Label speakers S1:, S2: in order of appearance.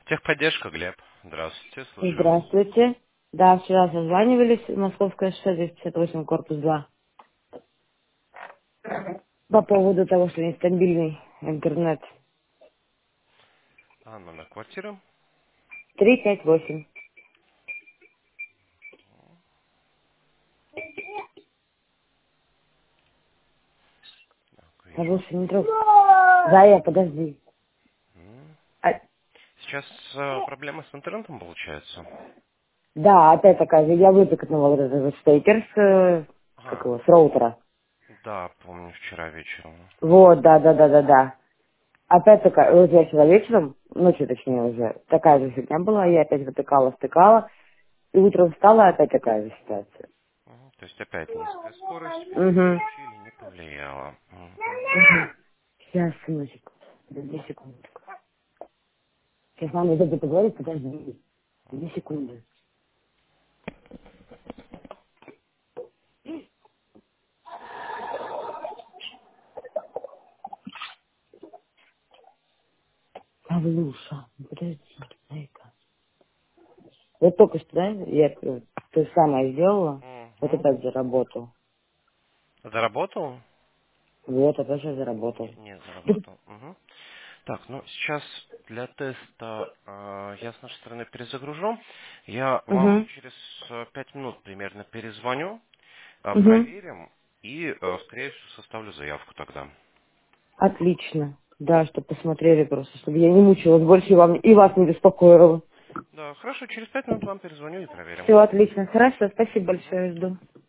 S1: Техподдержка, Глеб. Здравствуйте, слушаю вас.
S2: Здравствуйте. Да, вчера созванивались, Московская 658, корпус 2. По поводу того, что нестабильный интернет.
S1: А, номер квартиры?
S2: 358.
S1: Так,
S2: А
S1: вижу.
S2: больше не трогай. Зая, подожди.
S1: М.
S2: А,
S1: Сейчас проблема с интернетом получается?
S2: да, опять такая же. Я выпекнула вот этот вот стейкер как
S1: Ага,
S2: его, с роутера.
S1: да, помню, вчера вечером.
S2: Вот, да. Опять такая, вот я вчера вечером, ночью точнее уже, такая же фигня была, я опять выпекала, стыкала, и утром встала, опять такая же ситуация.
S1: Мгм. То есть опять низкая скорость,
S2: Угу.
S1: переключили, не повлияло. Мгм.
S2: Сейчас, сыночек, подожди секундочку. Сейчас мама идет поговорить, подожди. 2 секунды. Павлуша, ну подожди, дай-ка. Вот только что, да, я то же самое сделала, вот
S1: Мгм.
S2: опять заработал.
S1: Заработал?
S2: Вот, опять же заработал.
S1: Не заработал. Мгм. Так, ну сейчас для теста я с нашей стороны перезагружу. Я вам
S2: Угу,
S1: через 5 минут примерно перезвоню.
S2: угу.
S1: Проверим и, скорее всего, составлю заявку тогда.
S2: Отлично. Да, чтобы посмотрели просто, чтобы я не мучилась больше и вас не беспокоила.
S1: Да, хорошо, через 5 минут вам перезвоню и проверим.
S2: Все отлично. Хорошо, спасибо
S1: Мгм.
S2: большое, жду.